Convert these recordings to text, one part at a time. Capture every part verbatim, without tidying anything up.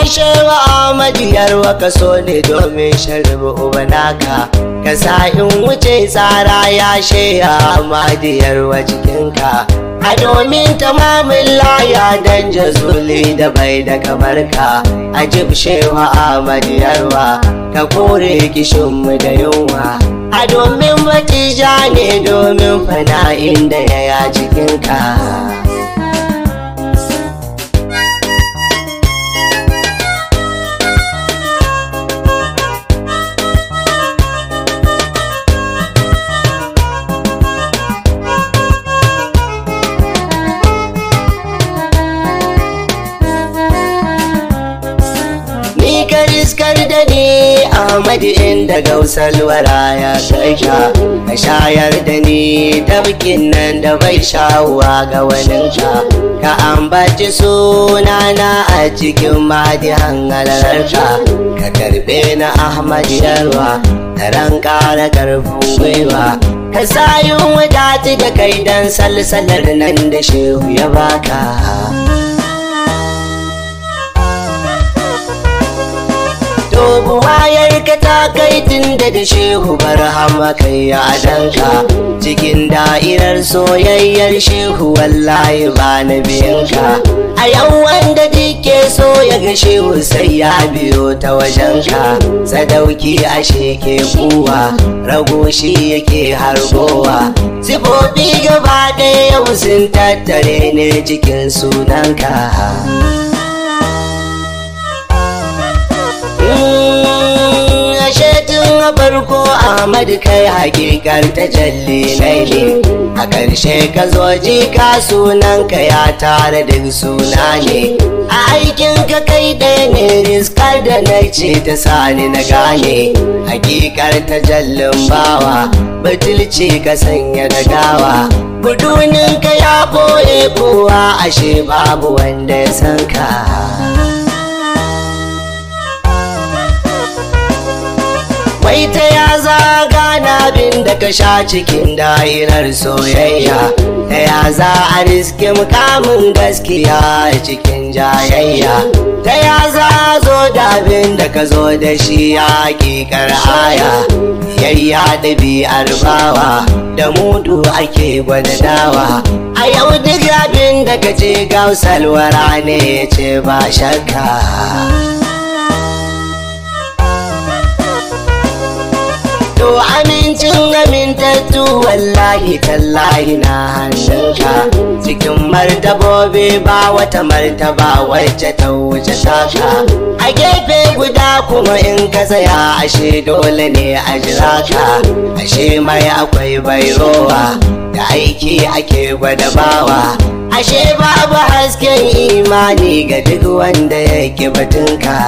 shewa Ahmadu Yarwa ka so ne domin sharbi ubanaka ka sa in wuce tsara ya sheya Ahmadu Yarwa cikinka a domin tamamin laya dan jazuli da bai da kamar ka a jib shewa Ahmadu Yarwa ka kore kishinmu da yunwa a domin matija ne domin fana'in da ya ya cikinka. Iskar da ni Ahmadu inda gausar wara ya shaika ka shayar da ni tabkin nan da bai shawuwa ga waninka ka ambaci sunana a cikin madihan halararka ka karbe na Ahmadu Yarwa da ran kara karfin gwiwa ka sayun wadati da kai dan salsalar nan da shehu ya baka. Buwayar ka ta kai tun da da shehu barhama kai ya danka cikin da'irar soyayyar shehu wallahi ba na biyanka a yau wanda dike so ya ga shehu sai ya biyo ta wajenka sadauki ashe ke kuwa rago shi yake hargowa sifofi gaba ɗaya yau sun tattare ne cikin sunanka. Farko Ahmad kai hakikar tajalli ne a ƙarshe ka zo jika sunanka ya tare da suna ne a aikin ka kai ɗaya ne riskar da na ce ta sani na gane hakikar tajallin bawa batulci ka sanya da gawa budunin ka ya boye kowa ashe babu wanda ya san ka. Wai ta ya zaga na bin da ka sha cikin da'irar soyayya ta ya za a riske mukamin gaskiya cikin jayayya ta ya za zo da abin da ka zo da shi ya hakikar aya yayya ɗabi'ar bawa da mudu ake gwada dawa a yau duk abin da ka ce gausalwara ne ya ce ba shakka. To amincin amintattu wallahi tallahi na hannunka cikin martabobi ba wata martaba wacce ta wuce taka a gefe guda kuma in ka tsaya ashe dole ne a jira ka ashe mai akwai bairowa da aiki ake gwada bawa ashe babu hasken imani ga duk wanda yake batunka.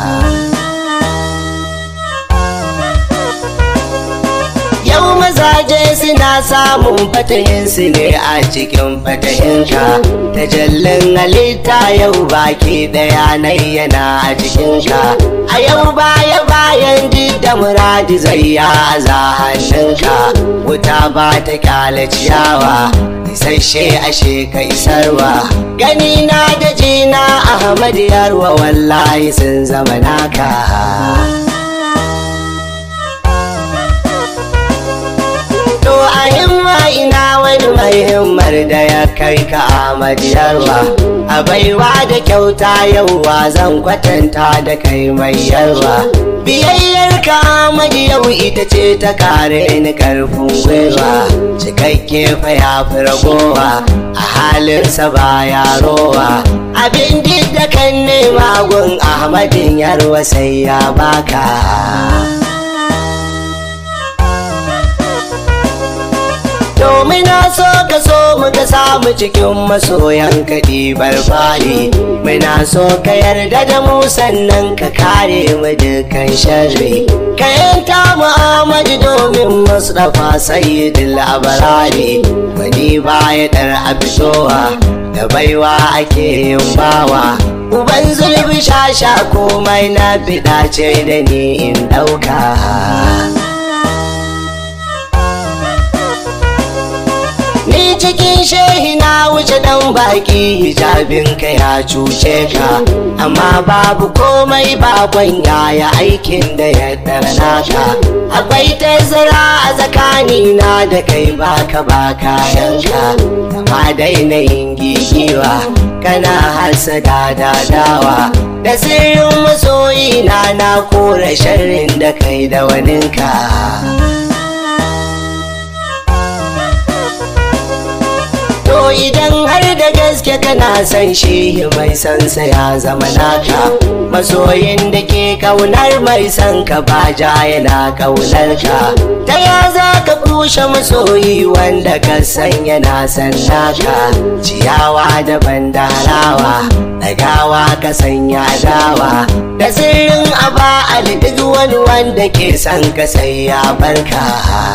Yau mazaje suna samun fatahinsu ne a cikin fatahinka tajallin halitta yau baki daya nai yana a cikinka a yau baya bayan da muradi zai ya za hannunka wuta ba ta kyale ciyawa isasshe ashe ka isarwa gani na da jina Ahmad Yarwa wallahi sun zama naka. To a himma ina wani mai himmar da ya kai ka Ahmad Yarwa a baiwa da kyauta yauwa zan kwatanta da kai mai yarwa biyayyar ka Ahmad yau ita ce ta kare ni karfin gwiwa cikakke fa ya fi ragowa a halinsa ba ya rowa abin da kan nema gun Ahmadin Yarwa sai ya baka. Domin na so ka so muka samu cikin masoyan ka ɗibar fari muna so ka yarda da mu sannan ka kare mu dukkan sharri ka yanta mu Ahmad domin Mustapha Sayyidul Abarari wani baya dar abitowa da baiwa ake yin bawa uban zulbi shasha komai na fida ce da ni in ɗauka. Ni cikin shehi na wuce dan baki, hijabinka ya cuce ka, amma babu komai bakon yaya aikin da ya naka. Akwai tazara a tsakanina da kai, baka ba kayanka, amma daina yin gigiwa kana hasada dadawa. Da sirrin masoyina na kore sharrin da kai da waninka. To idan har da gaske kana san shi, mai sansa ya zama naka. Masoyin da ke kaunar mai san ka, ba ja yana kaunar ka. Ta ya za ka kushe masoyi wanda ka san yana san naka? Ciyawa da bandarawa, ɗagawa ka sanya dawa. Da sirrin aba ali duk wani wanda ke san ka sai ya barka.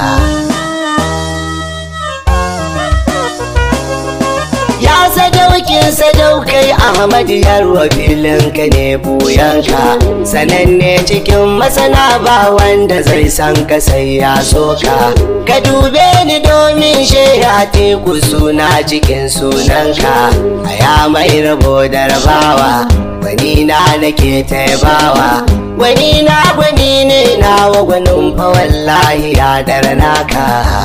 Sadaukin sadaukai Ahmad Yarwa, filinka ne buyanka, sananne cikin masana ba wanda zai san ka sai ya soka. Ka dube ni domin sheya teku suna cikin sunanka, a ya mai rabo da rabawa, wani na nake taibawa. Wani na gwani ne nawa gwanin fa wallahi ya dara naka.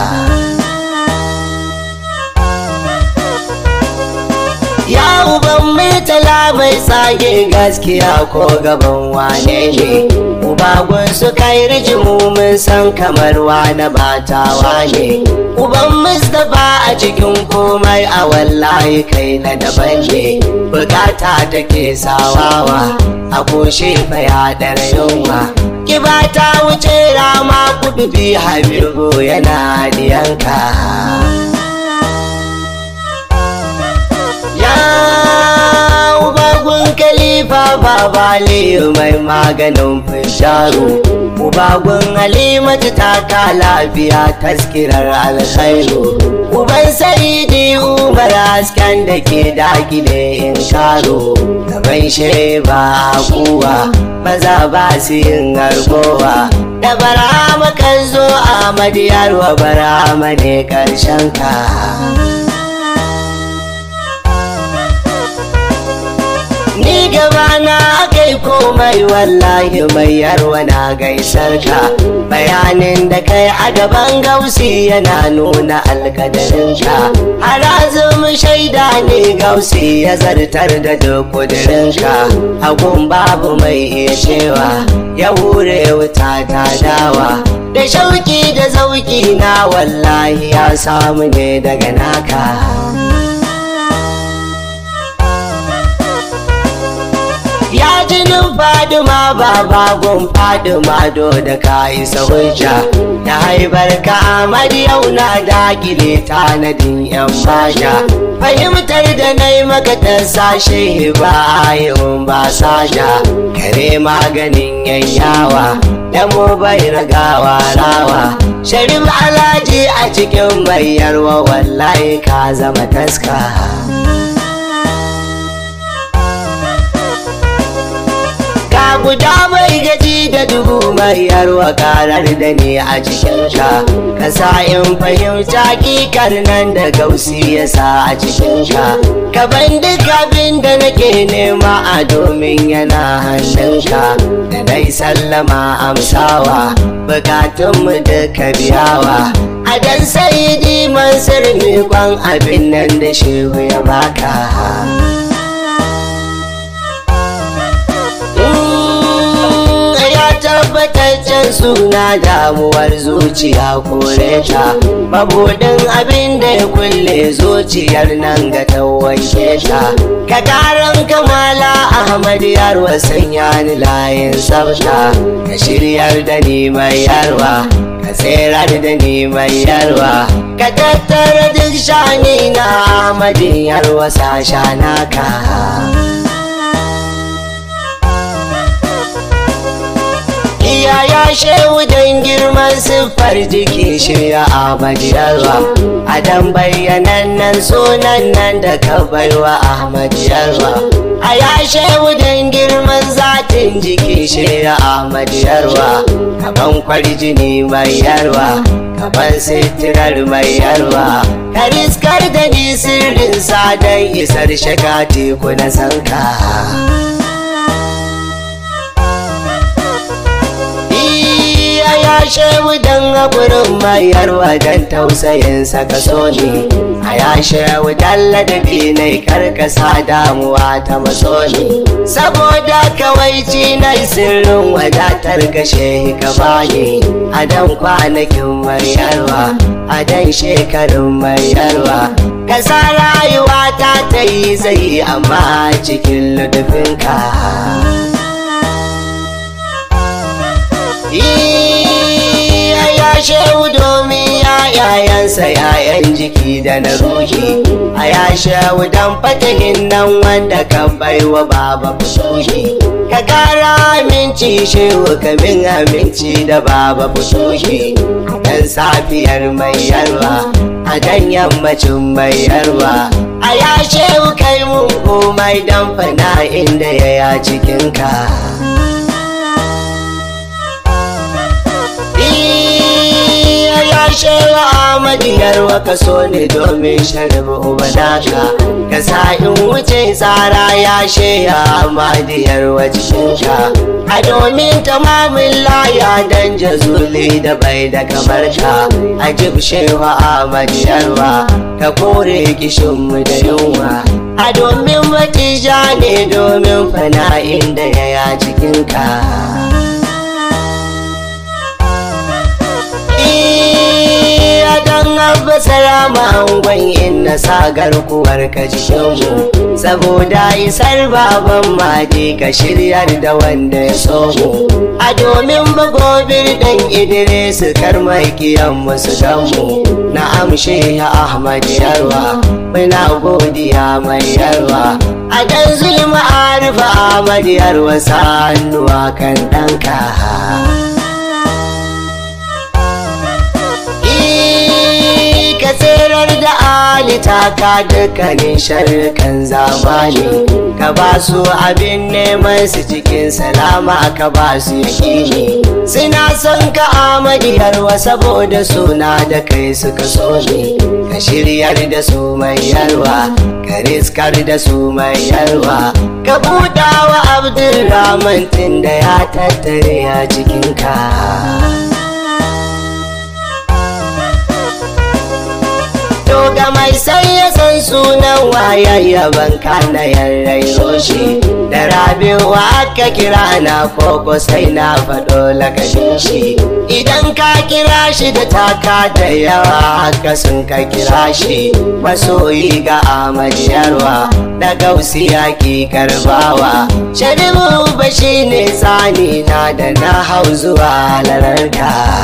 Ya uban murtala mai tsage gaskiya ko gaban wane ne? Ubagun su kai rijimu mun san kamar wane batawa ne. Uban Mustapha a cikin komai a wallahi kai na daban ne. Bukata take sawawa a koshe fa ya dare yunwa. Kiba ta wuce rama kudu bi Habibu yana diyanka. Ubagun Khalifa Baba Aliyu mai maganin fisharu, Ubagun Halimatu ta ka lafiya taskirar alkhairu. Uban Saidi Umar hasken da ke dakile in karo, gaban sheba kuwa maza ba su yin harbowa. Da Barama kan zo Ahmad Yarwa, Barama ne karshen ka. Ni gabana kai komai wallahi mai Yarwa na gaisar ka. Bayanin da kai a gaban Gausi yana nuna alkadarinka. Harazum shaida ne Gausi ya zartar da duk kudirinka. Agun babu mai iya cewa ya hure wuta ta dawa. Da shauki da zauki na wallahi ya samu ne daga naka. Ya jinin Fadima baba gun Fadima do da ka isa hujja. Da haibar ka Ahmad yau na dakile tanadin yan basha. Fahimtar da nai maka ta sashe ba ayin ba saja. Kare maganin yayyawa da mu bai ragawa rawa. Sharif Alhaji a cikin mai Yarwa wallahi ka zama taska. Guda mai gaji da dubu mai Yarwa karar da ne a cikinka. Ka sa in fahimta kikar nan da Gausi ya sa a cikinka. Ka ban duk abin da nake nema a domin yana hannunka. Da dai sallama amsawa bukatunmu duka biyawa. A dan Saidi Mansur miƙon abin nan da shehu ya baka. Tabbataccen suna damuwar zuciya kore ta, mabudin abin da ya kulle zuciyar nan ga ta wanke ta. Ka karan kamala Ahmad Yarwa sanya ni layin sabta. Ka shiryar da ni mai Yarwa, ka tsirar da ni mai Yarwa. Ka tattara duk shani na Ahmad Yarwa sasha naka. Ya shehu don girman siffar jiki shirya Ahmad Yarwa. A dan bayyanannen sunan nan da ka baiwa Ahmad Yarwa. a yashe wudan girman zatin jiki shirya Ahmad Yarwa kaban kwarjini mai yarwa kaban sitirar mai yarwa ka riskar da ni sirrin sadan isar shiga teku na sanka ya shehu dan haƙurin mayarwa dan tausayinsa ka so ne a ya shehu dan ladabi ne karkasa damuwa ta maso ne saboda kawaici na sirrin wadatar ka shehi ka bani a dan kwanakin mayarwa a dan shekarun mayarwa ka sa rayuwa ta ta yi zai amma cikin ludufinka ya shehu domin yayayensa yayan jiki da na ruhi a ya shehu dan fatahin nan wanda kan baiwa baba fusuhi ka kara aminci shehu kamin aminci da baba fusuhi dan safiyar mai yarwa a dan yammacin mai yarwa a ya shehu kai mun komai dan fana inda ya cikinka ya shewa Ahmad Yarwa ka so ne domin sharabu ubanaka ka sa in wuce tsara ya sheya Ahmad Yarwa cikinka a domin tamamin laya dan jazuli da bai da kamar ka a jib shewa Ahmad Yarwa ka kore kishinmu da yunwa a domin matija ne domin fana'in da ya cikinka dan abba salama angon inna sagar kuwar ka jikinmu saboda isar baban madi ka shiryar da wanda ya so mu a domin bagobir dan idris karmakiyan musu ganmu na amshe ya Ahmad Yarwa muna godiya mai yarwa a dan zulma arifa Ahmad Yarwa sa hannuwa kan ɗanka ka tsirar da alita ka dukkanin sharkan zamani ka ba su abin neman su cikin salama ka ba su yakini suna son ka Ahmad Yarwa saboda suna da kai suka so ne ka shiryar da su mai yarwa ka riskar da su mai yarwa ka buɗa wa Abdulrahman tun da ya tattare a cikinka ga mai sai ya san sunan wayayyaban kana yarrayo shi da rabewa aka kira na koko sai na faɗo lakashin shi idan ka kira shi da taka da yawa haka sun ka kira shi masoyi ga Ahmad Yarwa da gausi yaki karbawa sharibu ba shi ne tsani na da na hau zuwa lararka